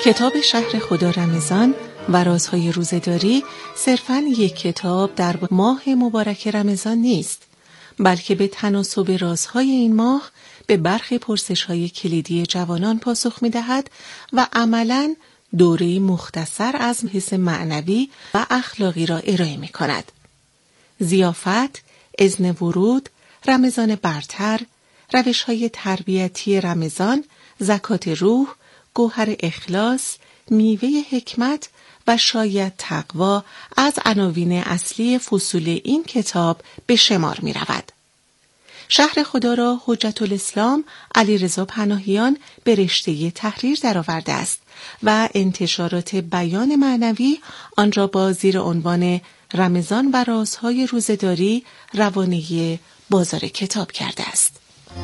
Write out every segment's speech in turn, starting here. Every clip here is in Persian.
کتاب شهر خدا رمضان و رازهای روزه‌داری صرفاً یک کتاب در ماه مبارک رمضان نیست، بلکه به تناسب رازهای این ماه به برخی پرسش‌های کلیدی جوانان پاسخ می‌دهد و عملاً دوره‌ای مختصر از حس معنوی و اخلاقی را ارائه می‌کند. ضیافت، اذن ورود، رمضان برتر، روش‌های تربیتی رمضان، زکات روح، گوهر اخلاص، میوه حکمت و شاید تقوا از عناوین اصلی فصول این کتاب به شمار می رود. شهر خدا را حجت الاسلام علیرضا پناهیان به رشته تحریر درآورده است و انتشارات بیان معنوی آن را با زیر عنوان رمضان و رازهای روزه‌داری روانه بازار کتاب کرده است.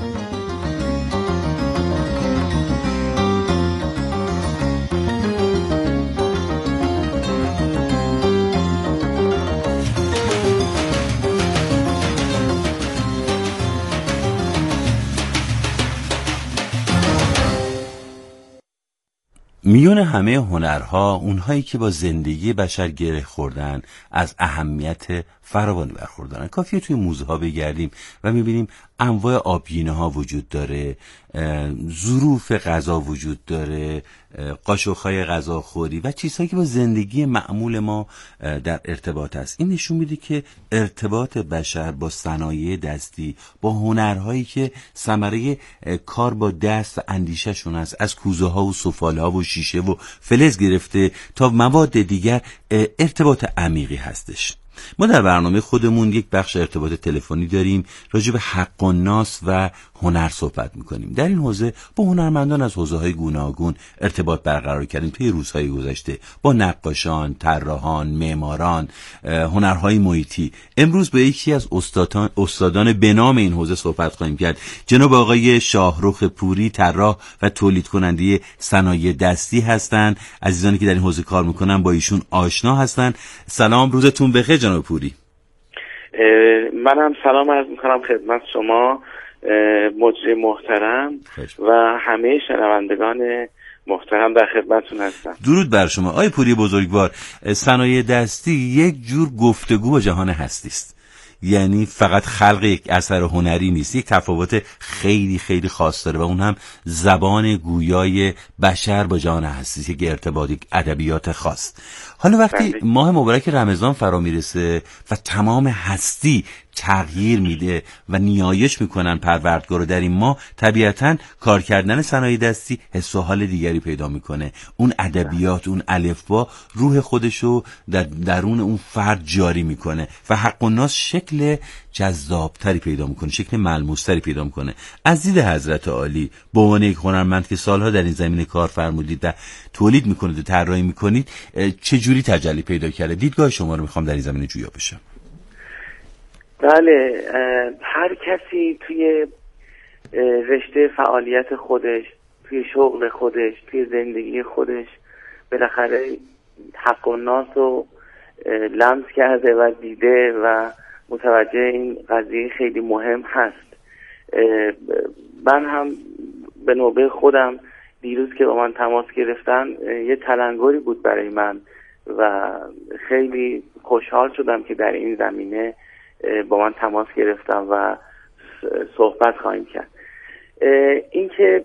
میون همه هنرها، اونهایی که با زندگی بشر گره خوردن از اهمیت فراوانی برخوردارن. کافیه توی موزه ها بگردیم و میبینیم انواع آبگینه ها وجود داره، ظروف غذا وجود داره، قاشق‌های غذاخوری و چیزهایی که با زندگی معمول ما در ارتباط است. این نشون میده که ارتباط بشر با صنایع دستی، با هنرهایی که ثمره کار با دست و اندیشه‌شون است، از کوزه ها و سفاله ها و شیشه و فلز گرفته تا مواد دیگر، ارتباط عمیقی هستش. ما در برنامه خودمون یک بخش ارتباط تلفنی داریم، راجع به حق الناس و هنر صحبت میکنیم. در این حوزه با هنرمندان از حوزه‌های گوناگون ارتباط برقرار کردیم توی روزهای گذشته، با نقاشان، طراحان، معماران، هنرهای محیطی. امروز با یکی از استادان به نام این حوزه صحبت خواهیم کرد، جناب آقای شاهرخ پوری، طراح و تولید کننده صنایع دستی هستند. عزیزانی که در این حوزه کار میکنن با ایشون آشنا هستند. سلام، روزتون بخیر جناب پوری. منم سلام عرض میکنم خدمت شما مجری محترم و همه شنوندگان محترم، در خدمتتون هستم. درود بر شما. آقای پوری بزرگوار، صنایع دستی یک جور گفتگو با جهان هستی است. یعنی فقط خلق یک اثر هنری نیست، یک تفاوت خیلی خیلی خاص داره و اون هم زبان گویای بشر با جهان هستی، یک ارتباط، یک ادبیات خاص. حالا وقتی ماه مبارک رمضان فرا میرسه و تمام هستی تغییر میده و نیایش میکنن پروردگار رو در این ماه، طبیعتاً کار کردن صنایع دستی حس و حال دیگری پیدا میکنه. اون ادبیات، اون الفبا روح خودشو در درون اون فرد جاری میکنه و حق الناس شکل جذابتری پیدا میکنه، شکل ملموستری پیدا میکنه. از دید حضرت عالی به عنوان یک هنرمند که سالها در این زمینه کار فرمودید و تولید میکنید و طراحی میکنید، چه جوری تجلی پیدا کرده؟ دیدگاه شما رو میخوام در این زمینه جویا بشم. بله، هر کسی توی رشته فعالیت خودش، توی شغل خودش، توی زندگی خودش بالاخره حق الناس رو لمس کرده و دیده و متوجه این قضیه خیلی مهم هست. من هم به نوبه خودم دیروز که با من تماس گرفتن یه تلنگری بود برای من و خیلی خوشحال شدم که در این زمینه با من تماس گرفتم و صحبت خواهیم کرد. این که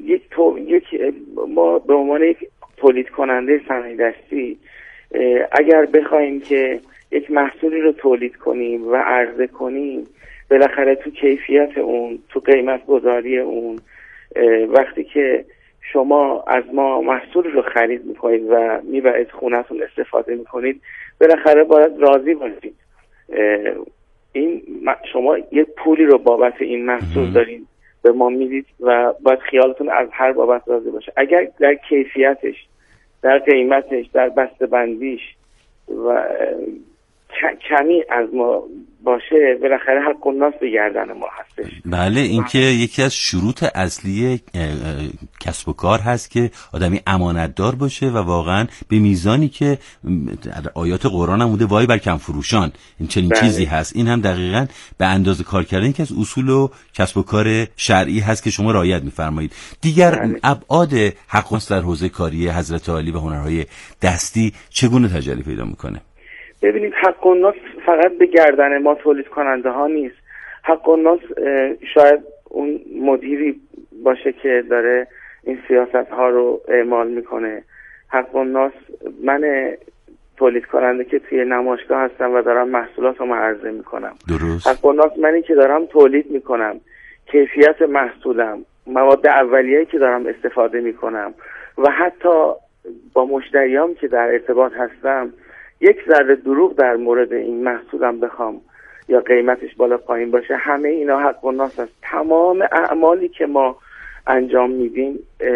ما به عنوان یک تولید کننده صنایع دستی اگر بخوایم که یک محصولی رو تولید کنیم و عرضه کنیم، بالاخره تو کیفیت اون، تو قیمت گذاری اون، وقتی که شما از ما محصول رو خرید میکنید و میبرید خونه‌تون استفاده میکنید، بالاخره باید راضی باشید. این شما یک پولی رو بابت این محصول دارید به ما میدید و باید خیالتون از هر بابت راضی باشه. اگر در کیفیتش، در قیمتش، در بسته‌بندیش و کمی از ما باشه، بالاخره حق الناس به گردن ما هستش. بله، این که یکی از شروط اصلی کسب و کار هست که آدمی امانتدار باشه و واقعا به میزانی که آیات قرآن هم بوده وای بر کم فروشان، این چنین چیزی هست. این هم دقیقاً به اندازه کار کردن که از اصول و کسب و کار شرعی هست که شما رعایت می‌فرمایید. دیگر ابعاد حق و ناس در حوزه کاری حضرت عالی و هنرهای دستی چگونه تجلی پیدا میکنه؟ ببینید، حق و ناس فقط به گردن ما تولید کننده ها نیست. حق و ناس شاید اون مدیری باشه که داره این سیاست ها رو اعمال میکنه. حق و ناس من تولید کننده که توی نمایشگاه هستم و دارم محصولات رو عرضه میکنم. درست. حق و ناس منی که دارم تولید میکنم، کیفیت محصولم، مواد اولیه‌ای که دارم استفاده میکنم و حتی با مشتریام که در ارتباط هستم یک ذره دروغ در مورد این محصولم بخوام یا قیمتش بالا پایین باشه، همه اینا حق و ناس است. تمام اعمالی که ما انجام میدیم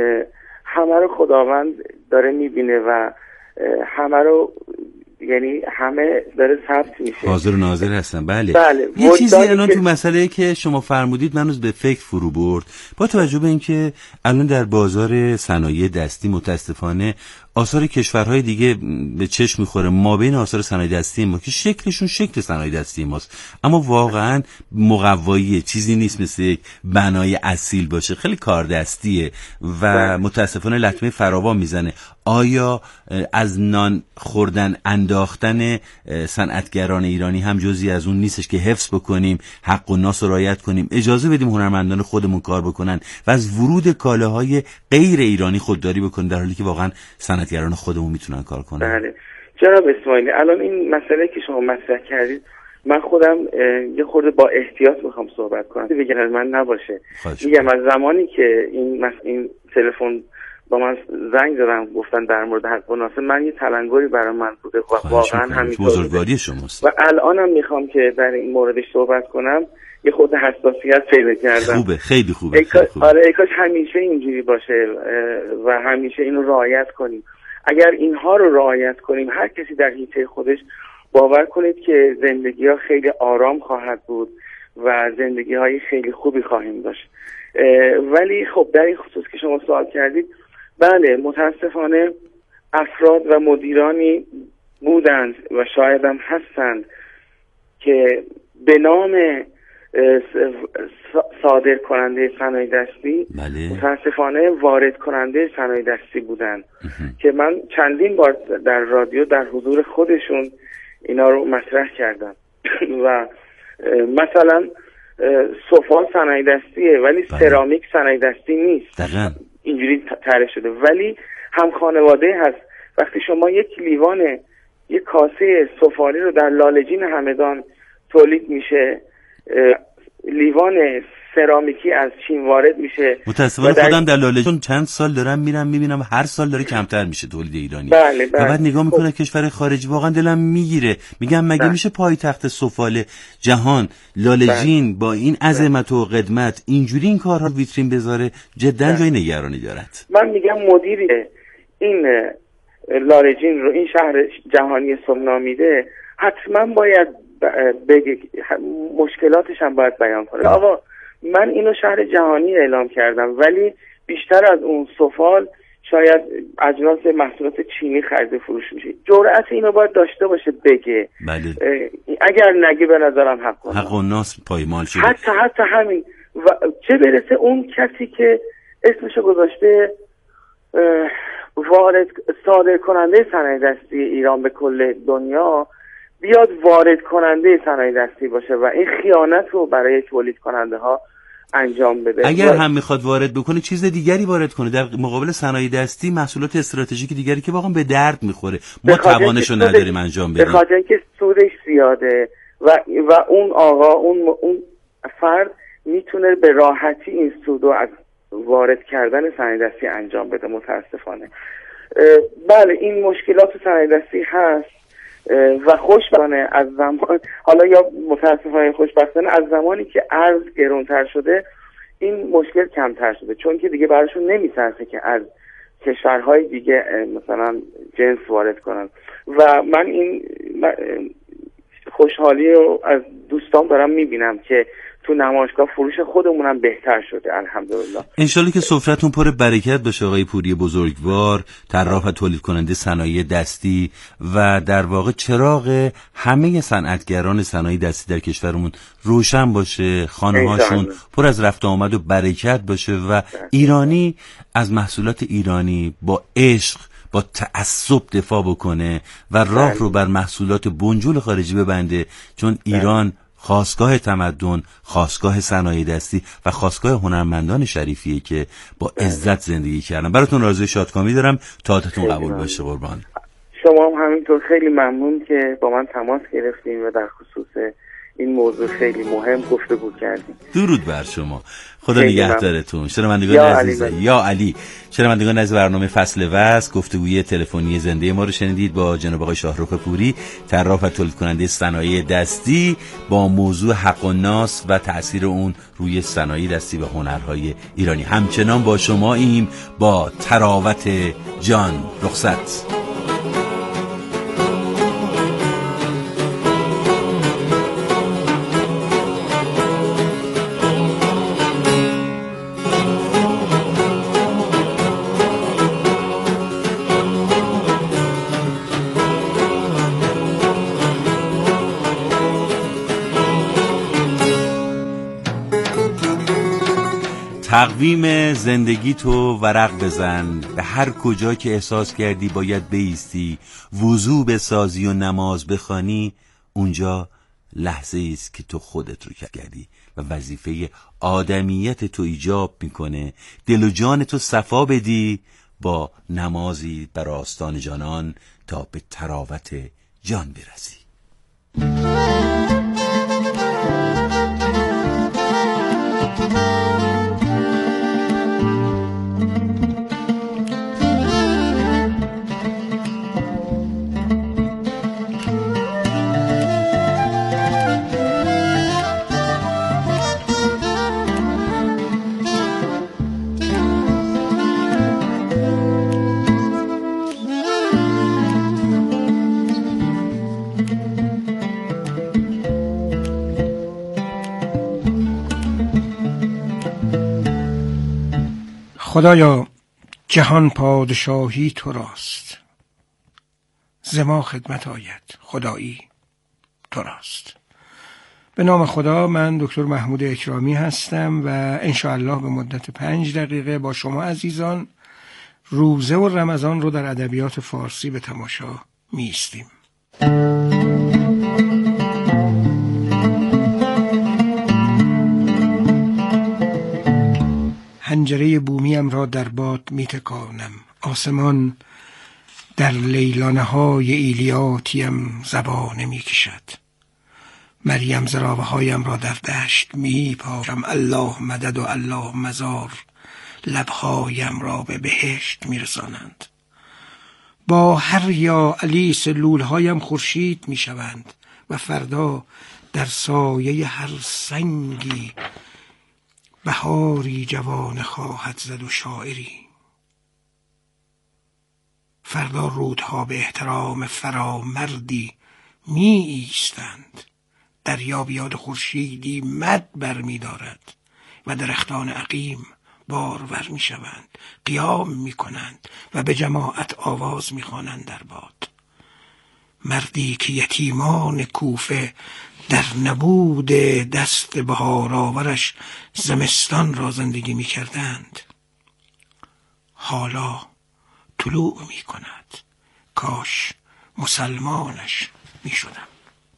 همه رو خداوند داره میبینه و همه رو، یعنی همه داره ثبت میشه، حاضر و ناظر هستن. بله. یه چیزی الان تو مسئله که شما فرمودید منو به فکر فرو برد، با توجه به اینکه الان در بازار صنایع دستی متاسفانه آثار کشورهای دیگه به چشم میخوره ما بین آثار صنایع دستی ما که شکلشون شکل صنایع دستی ماست، اما واقعا مقوایی چیزی نیست مثل یک بنای اصیل باشه، خیلی کار دستیه و متاسفانه لطمه فراوان میزنه. آیا از نان خوردن انداختن صنعتگران ایرانی هم جزئی از اون نیستش که حفظ بکنیم، حق و ناس رو رعایت کنیم، اجازه بدیم هنرمندان خودمون کار بکنن و از ورود کالاهای غیر ایرانی خودداری بکنیم، در حالی که واقعا صنعتگران خودمون میتونن کار کنن؟ بله جناب اسماعیلی، الان این مسئله که شما مطرح کردید من خودم یه خورده با احتیاط میخوام صحبت کنم، بگم من نباشه. میگم از زمانی که این تلفن با من زنگ زدن گفتن در مورد حق و ناس، من یه تلنگری برای من بوده و واقعا همینطور بزرگواری شماست و الانم میخوام که در این موردش صحبت کنم. یه خود حساسیت پیدا کردم. خوبه، خیلی خوبه. آره، ای کاش همیشه اینجوری باشه و همیشه اینو رعایت کنیم. اگر اینها رو رعایت کنیم، هر کسی در حیطه خودش، باور کنید که زندگی ها خیلی آرام خواهد بود و زندگی های خیلی خوبی خواهیم داشت. ولی خب در این خصوص که شما سوال کردید، بله متاسفانه افراد و مدیرانی بودند و شاید هم هستند که به نام صادر کننده صنایع دستی متاسفانه وارد کننده صنایع دستی بودند که من چندین بار در رادیو در حضور خودشون اینا رو مطرح کردم و مثلا صفحه صنایع دستیه ولی سرامیک صنایع دستی نیست. اینجوری تعریف شده، ولی هم خانواده هست. وقتی شما یک کاسه سفالی رو در لاله‌جین همدان تولید میشه، لیوان سرامیکی از چین وارد میشه. متاسفانه خودم در لاله‌جین چند سال دارم میرم میبینم هر سال داره کمتر میشه تولید ایرانی. بله. و بعد نگاه میکنه کشور خارجی، واقعا دلم میگیره، میگم مگه میشه پایتخت سفال جهان لاله‌جین با این عظمت و قدمت اینجوری این کارها ویترین بذاره؟ جدا جای نگرانی دارد. من میگم مدیری این لاله‌جین رو، این شهر جهانی سمنا میده، حتما باید بگه، مشکلاتش هم باید بیان کنه. آقا من اینو شهر جهانی اعلام کردم، ولی بیشتر از اون سفال شاید اجناس محصولات چینی خرید فروش میشه. جرأت اینو باید داشته باشه بگه. بله. اگر نگه به نظرم حق و ناس پایمال شده. حتی همین و چه برسه اون کسی که اسمشو گذاشته صادر کننده صنایع دستی ایران به کل دنیا، بیاد وارد کننده صنایع دستی باشه و این خیانت رو برای تولید کننده ها انجام بده. اگر هم میخواد وارد بکنه چیز دیگری وارد کنه در مقابل صنایع دستی، محصولات استراتژیک دیگری که واقعا به درد میخوره. ما توانشو نداریم انجام بدیم، به خاطر اینکه سودش زیاده و اون آقا اون فرد میتونه به راحتی این سودو از وارد کردن صنایع دستی انجام بده. متاسفانه بله این مشکلات صنایع دستی هست و خوشبختانه از زمان، حالا یا متاسفانه خوشبختانه، از زمانی که ارز گرانتر شده این مشکل کمتر شده، چون که دیگه براشون نمیصرفه که از کشورهای دیگه مثلا جنس وارد کنن. و من این خوشحالی رو از دوستان دارم میبینم که تو نمایشگاه فروش خودمونم بهتر شده الحمدلله. انشالله که سفرتون پر برکت باشه آقای پوری بزرگوار، طراح و تولید کننده صنایع دستی و در واقع چراغ همه صنعتگران صنایع دستی در کشورمون روشن باشه، خانه‌هاشون پر از رفت و آمد و برکت باشه و ایرانی از محصولات ایرانی با عشق با تعصب دفاع بکنه و راه رو بر محصولات بنجول خارجی ببنده، چون ایران خاستگاه تمدن، خاستگاه صنایع دستی و خاستگاه هنرمندان شریفیه که با عزت زندگی کردن. براتون آرزوی شادکامی دارم، تاعتتون قبول باشه. قربان شما هم همینطور. خیلی ممنون که با من تماس گرفتیم و در خصوص این موضوع خیلی مهم گفتگو کردیم. درود بر شما، خدا نگهدارتون. شنوندگان عزیز، یا علی، شنوندگان عزیز برنامه فصل وصل گفتگوی تلفنی زنده ما رو شنیدید با جناب آقای شاهرخ پوری، طراح و تولید کننده صنایع دستی، با موضوع حق و ناس و تأثیر اون روی صنایع دستی و هنرهای ایرانی. همچنان با شماییم با تراوت جان رخصت. تقویم زندگی تو ورق بزن، به هر کجا که احساس کردی باید بایستی، وضو بسازی و نماز بخوانی، اونجا لحظه ایست که تو خودت رو کردی و وظیفه آدمیت تو ایجاب میکنه دل و جان تو صفا بدی با نمازی بر آستان جانان تا به تراوت جان برسی. خدایا جهان پادشاهی تو راست، ز ما خدمت آید خدایی تو راست. به نام خدا، من دکتر محمود اکرامی هستم و انشاءالله به مدت 5 دقیقه با شما عزیزان روزه و رمضان رو در ادبیات فارسی به تماشا می‌ایستیم. حنجره بومیم را در باد میتکانم، آسمان در لیلانه‌های ایلیاتیم زبانه میکشد. مریم زراوه هایم را در دشت میپاشم، الله مدد و الله مزار لبهایم را به بهشت میرسانند. با هر یا علی سلول هایم خورشید میشوند و فردا در سایه هر سنگی بهاری جوان خواهد زد و شاعری. فردا رودها به احترام فرامردی می ایستند، دریا بیاد خورشیدی مد بر می دارد و درختان عقیم بارور می شوند، قیام می کنند و به جماعت آواز می خوانند در باد. مردی که یتیمان کوفه در نبود دست بهارآورش زمستان را زندگی می کردند، حالا طلوع می کند. کاش مسلمانش می شدم.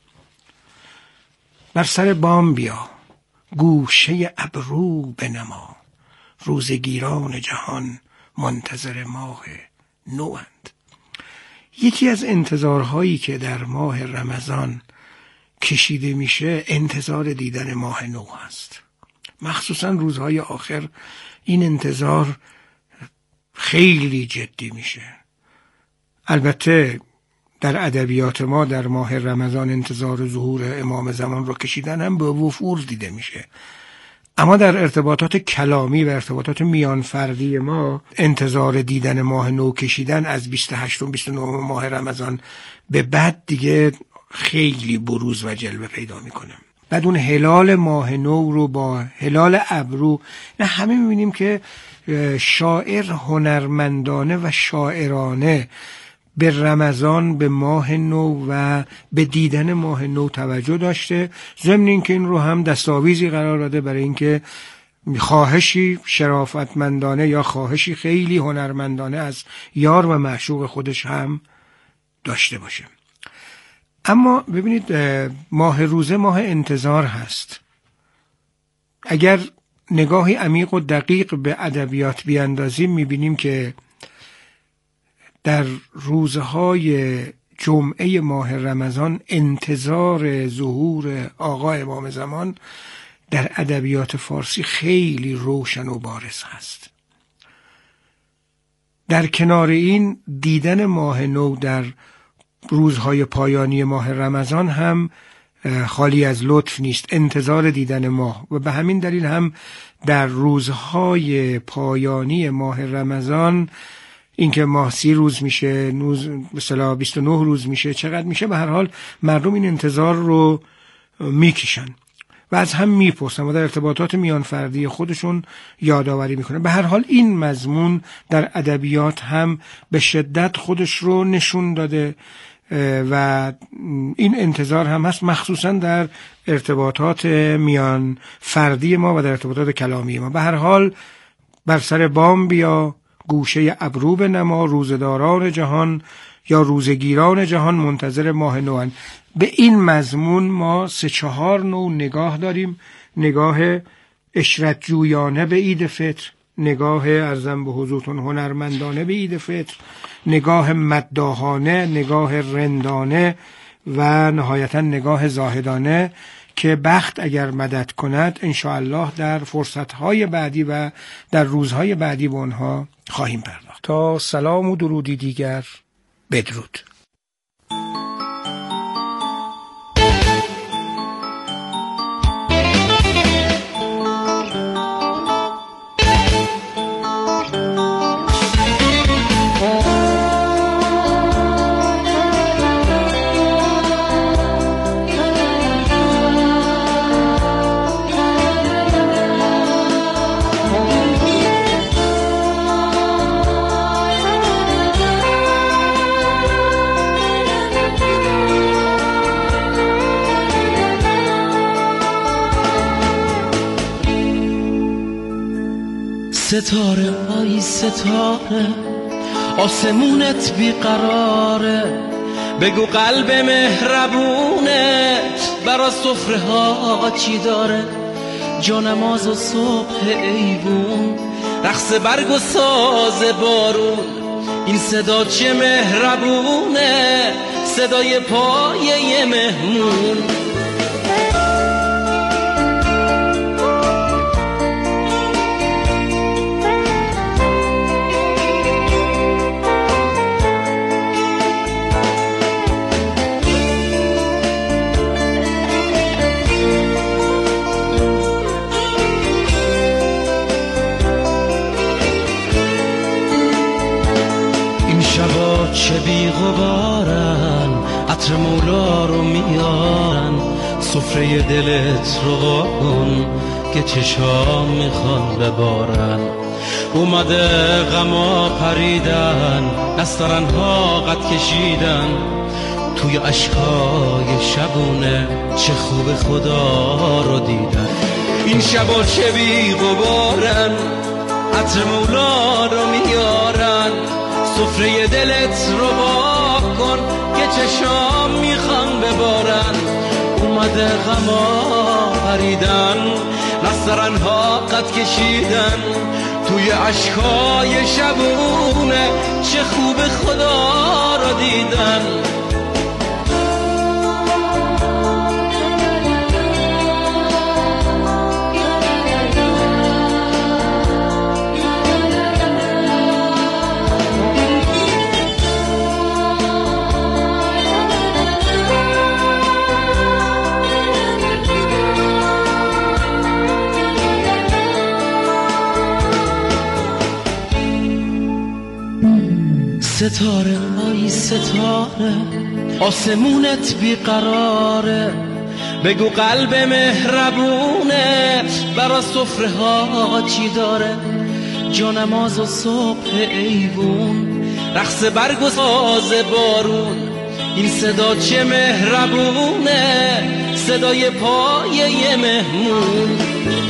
بر سر بام بیا، گوشه ابرو بنما، روزگیران جهان منتظر ماه نوند. یکی از انتظارهایی که در ماه رمضان کشیده میشه انتظار دیدن ماه نو است. مخصوصا روزهای آخر این انتظار خیلی جدی میشه. البته در ادبیات ما در ماه رمضان انتظار ظهور امام زمان رو کشیدن هم به وفور دیده میشه، اما در ارتباطات کلامی و ارتباطات میان فردی ما انتظار دیدن ماه نو کشیدن از 28 و 29 ماه رمضان به بعد دیگه خیلی بروز و جلوه پیدا میکنه. بعد اون هلال ماه نو رو با هلال ابرو، نه همه میبینیم که شاعر هنرمندانه و شاعرانه به رمضان، به ماه نو و به دیدن ماه نو توجه داشته، ضمن اینکه این رو هم دستاویزی قرار داده برای اینکه خواهشی شرافتمندانه یا خواهشی خیلی هنرمندانه از یار و معشوق خودش هم داشته باشه. اما ببینید ماه روزه ماه انتظار هست. اگر نگاهی عمیق و دقیق به ادبیات بیاندازیم میبینیم که در روزهای جمعه ماه رمضان انتظار ظهور آقا امام زمان در ادبیات فارسی خیلی روشن و بارز هست. در کنار این دیدن ماه نو در روزهای پایانی ماه رمضان هم خالی از لطف نیست، انتظار دیدن ماه، و به همین دلیل هم در روزهای پایانی ماه رمضان اینکه ماه 30 روز میشه، مثلا 29 روز میشه، چقدر میشه، به هر حال مردم این انتظار رو میکشن و از هم میپرسن و در ارتباطات میان فردی خودشون یادآوری میکنن. به هر حال این مضمون در ادبیات هم به شدت خودش رو نشون داده و این انتظار هم هست، مخصوصا در ارتباطات میان فردی ما و در ارتباطات کلامی ما. به هر حال بر سر بام بیا، گوشه ابرو بنما، روزداران جهان یا روزگیران جهان منتظر ماه نوان. به این مضمون ما 3-4 نوع نگاه داریم: نگاه اشرت جویانه به عید فطر، نگاه ارزم به حضورتون هنرمندانه به عید فطر، نگاه مداحانه، نگاه رندانه و نهایتا نگاه زاهدانه که بخت اگر مدد کند انشاءالله در فرصتهای بعدی و در روزهای بعدی به اونها خواهیم پرداخت. تا سلام و درودی دیگر، بدرود. ستاره های ستاره، آسمونت بیقراره، بگو قلب مهربونت برا سفره ها چی داره. جانماز و صبح ایوون، رقص برگ و ساز بارون، این صدا چه مهربونه، صدای پایه مهمون. چه بی غبارن، عطر مولا رو میارن، سفره دلت رو واکن که چشام میخوان ببارن. اومده غما پریدن، نسترنها قد کشیدن، توی اشکای شبونه چه خوب خدا رو دیدن. این شبا چه بی غبارن، عطر مولا رو میارن، سفره دلت رو واکن که چشام میخوان ببارن. اومده غما پریدن، نسترنها قد کشیدن، توی اشکای شبونه چه خوب خدا رو دیدن. ستاره های ستاره، آسمونت بیقراره، بگو قلب مهربونه برا سفره ها چی داره، جانماز و صبح ایوون، رقص برگ و ساز بارون. این صدا چه مهربونه، صدای پای یه مهمون.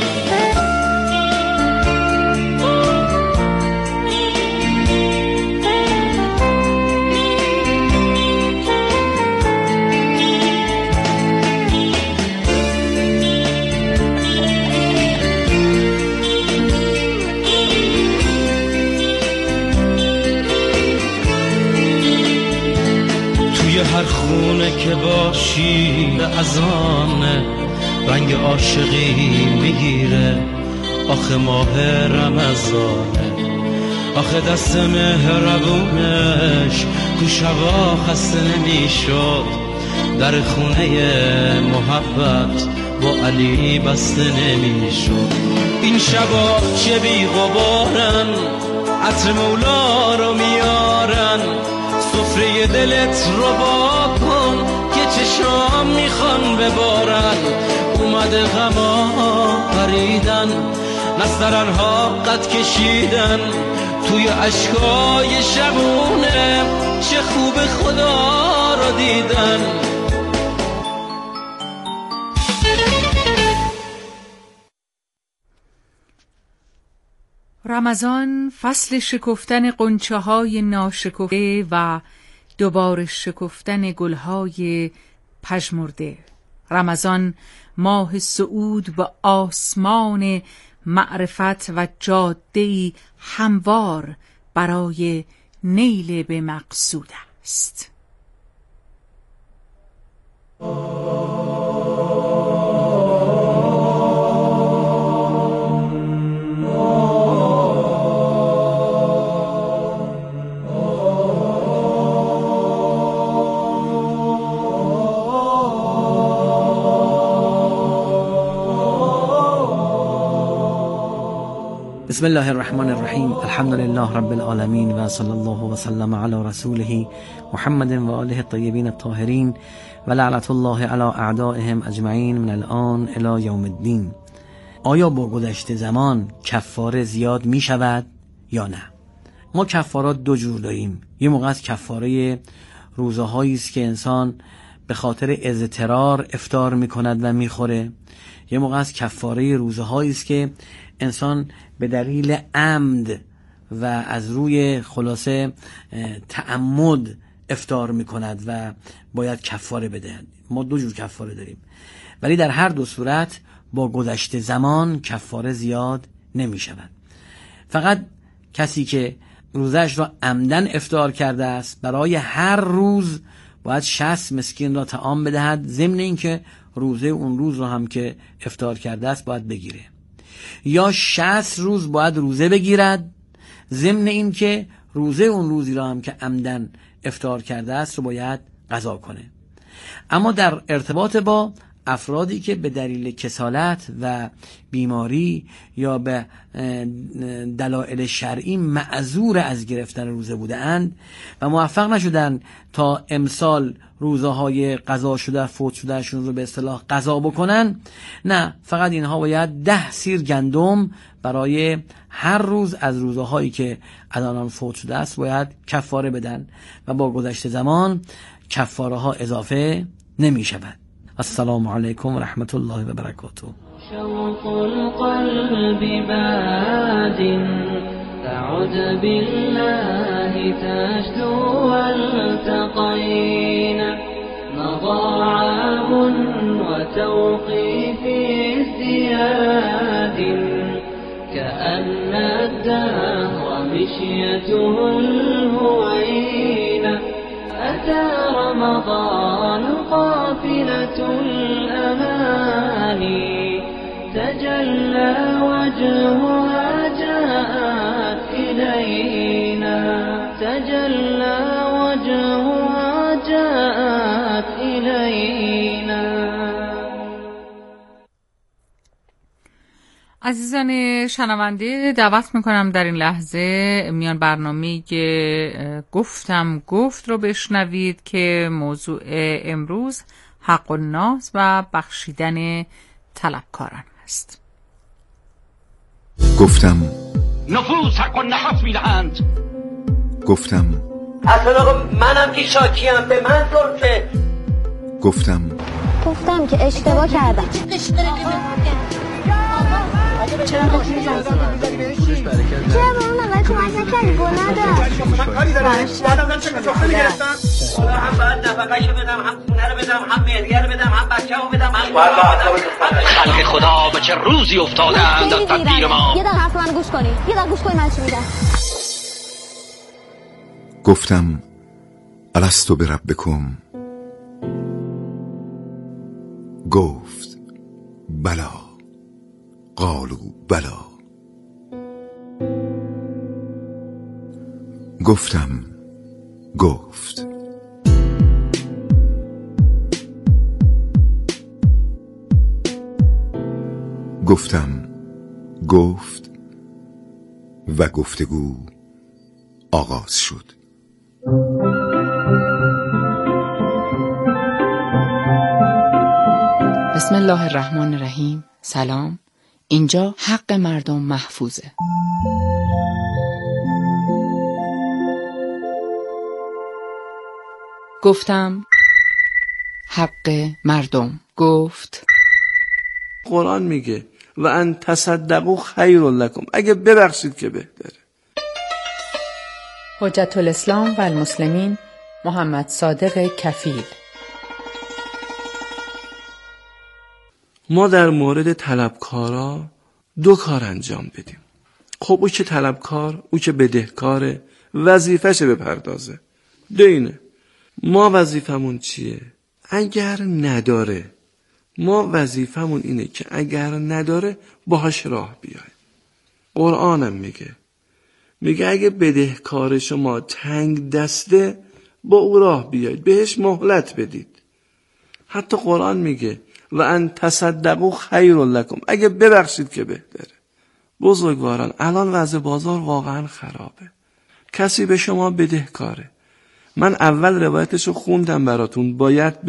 هر خونه که باشی اذان رنگ عاشقی میگیره. آخه ماه رمضانه، آخه دست مهربونش تو شبا خسته نمیشد. در خونه محبت با علی بسته نمیشد. این شبا چه بی غبارن، عطر مولا رو میارن. سفره دلت رو با کن که چشام میخوان ببارن. اومده غما پریدن، نسترنها قد کشیدن توی اشکای شبونه. چه خوب خدا رو دیدن. رمضان فصل شکفتن غنچه‌های ناشکفته و دوباره شکفتن گل‌های پژمرده. رمضان ماه صعود به آسمان معرفت و جاده‌ای هموار برای نیل به مقصود است. بسم الله الرحمن الرحیم. الحمد لله رب العالمین و صلی الله و سلم علی رسوله محمد و آله الطیبین الطاهرین و لعنت الله علی اعدائهم اجمعین من الان الی یوم الدین. آیا با گذشت زمان کفاره زیاد می شود یا نه؟ ما کفارات دو جور داریم. یه موقع از کفاره روزهایی است که انسان به خاطر اضطرار افطار می کند و می خوره. یه موقع از کفاره روزهایی است که انسان به دلیل عمد و از روی خلاصه تعمد افطار می کند و باید کفاره بدهد. ما دو جور کفاره داریم، ولی در هر دو صورت با گذشت زمان کفاره زیاد نمی شود. فقط کسی که روزش را عمدن افطار کرده است برای هر روز باید 60 مسکین را طعام بدهد، ضمن اینکه روزه اون روز را هم که افطار کرده است باید بگیره. یا 60 روز باید روزه بگیرد، ضمن این که روزه اون روزی را هم که عمدن افطار کرده است رو باید قضا کنه. اما در ارتباط با افرادی که به دلیل کسالت و بیماری یا به دلایل شرعی معذور از گرفتن روزه بوده اند و موفق نشدن تا امسال روزهای قضا شده فوت شدهشون رو به اصطلاح قضا بکنن، نه، فقط اینها باید 10 سیر گندم برای هر روز از روزهایی که از آنان فوت شده است باید کفاره بدن و با گذشت زمان کفاره ها اضافه نمی شود. السلام علیکم و رحمت الله و برکاته. شوق القلب باد تعد بالله تشدو والتقينا مضى عام وتوقيف ازدياد كأن الدهر مشيته الهوينة أتى رمضان قافلة الأماني تجلى وجهها جاءت إلينا تجلى وجهها جاءت إلينا. عزیزان شنونده، دعوت میکنم در این لحظه میان برنامه گفتم گفت رو بشنوید که موضوع امروز حق الناس و بخشیدن طلبکاران است. گفتم نفوذ حق و نحس میدهند. گفتم اصلا آقا منم که شاکیم، به من زلفه. گفتم که اشتباه کردم. چرا به اون آقای کمک نکردی؟ گناه داشت. من کاری دارم. بعدم چه کسافه میگرفتم؟ هم باید نفقهشو بدم، هم خونه رو بدم، هم مهریه رو بدم، هم بچه‌مو بدم، هم خلق خدا به چه روزی افتادند از تدبیر ما. یه دقیقه حرف من گوش کنی. من چی میگم. گفتم الستو بربکم. گفت بلا. قالوا بلا. گفتم گفت. گفتم گفت و گفتگو آغاز شد. بسم الله الرحمن الرحیم. سلام. اینجا حق مردم محفوظه. گفتم حق مردم. گفت قرآن میگه و ان تصدقوا خیر لکم، اگه ببخشید که بهتره. حجت الاسلام و المسلمین محمد صادق کفیل. ما در مورد طلبکارا 2 کار انجام بدیم. خب او که طلبکار، او که بدهکاره، وظیفه‌شه بپردازه. اینه. ما وظیفمون چیه؟ اگر نداره، ما وظیفمون اینه که اگر نداره باهاش راه بیای. قرآنم میگه اگه بدهکار شما تنگ دسته با او راه بیاید، بهش مهلت بدید. حتی قرآن میگه و ان تصدقوا خیر لکم، اگه ببخشید که بهتره. بزرگواران، الان وضع بازار واقعا خرابه. کسی به شما بدهکاره، من اول روایتشو خوندم براتون، باید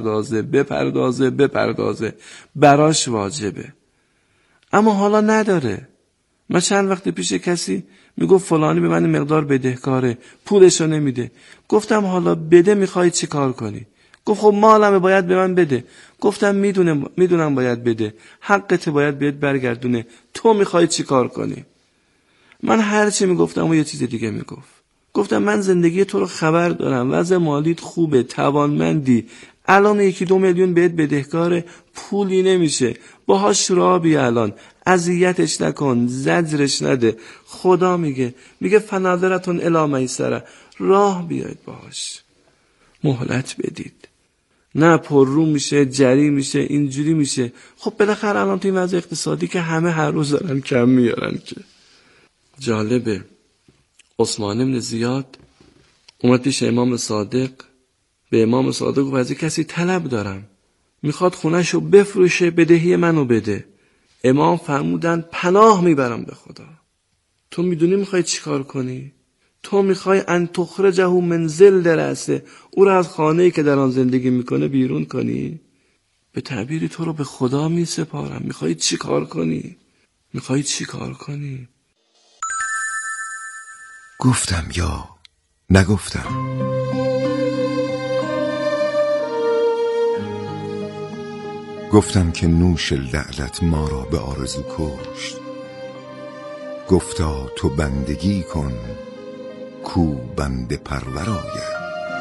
بپردازه، براش واجبه، اما حالا نداره. من چند وقت پیش کسی میگفت فلانی به من مقدار بدهکاره، پولشو نمیده. گفتم حالا بده، میخوای چی کار کنی؟ گفت خب مالمه، باید به من بده. گفتم میدونم باید بده، حقت باید بهت برگردونه، تو میخوای چی کار کنی؟ من هر چی میگفتم و یه چیز دیگه میگفت. گفتم من زندگی تو رو خبر دارم، وضع مالیت خوبه، توانمندی، الان 1-2 میلیون بهت بدهکاره، پولی نمیشه، باهاش راه بیا، الان اذیتش نکن، زجرش نده. خدا میگه فناظرتون الی میسره، راه بیاید باهاش، مهلت بدید. نه پررو میشه، جری میشه، اینجوری میشه. خب بالاخره الان توی وضع اقتصادی که همه هر روز دارن کم میارن. که جالبه، عثمان بن زیاد اومد پیش امام صادق، به امام صادق گفت از کسی طلب دارم، میخواد خونهشو بفروشه، بدهی منو بده. امام فرمودن پناه میبرم به خدا. تو میدونی میخوای چیکار کنی؟ تو میخوای ان تخرجه من ذل رأسه، او رو از خانه‌ای که در آن زندگی میکنه بیرون کنی؟ به تعبیری تو رو به خدا میسپارم. میخوای چیکار کنی؟ گفتم یا نگفتم. گفتم که نوش لعلت ما را به آرزو کشت. گفتا تو بندگی کن کو بنده پرور آید.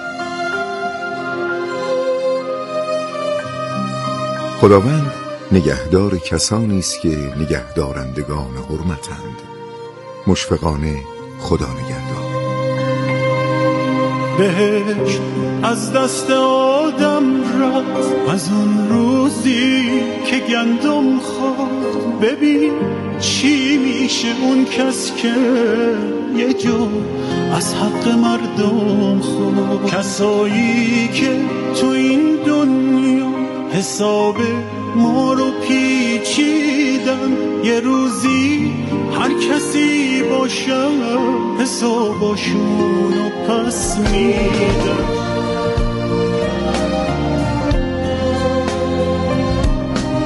خداوند نگهدار کسانی است که نگهدارندگان حرمتند. مشفقانه خدا نگهدار. بهشت از دست آدم رفت از اون روزی که گندم خورد. ببین چی میشه اون کس که یه جو از حق مردم خورد. کسایی که تو این دنیا حساب ما رو پیچیدن، یه روزی هر کسی باشه حساباشون رو پس میدن.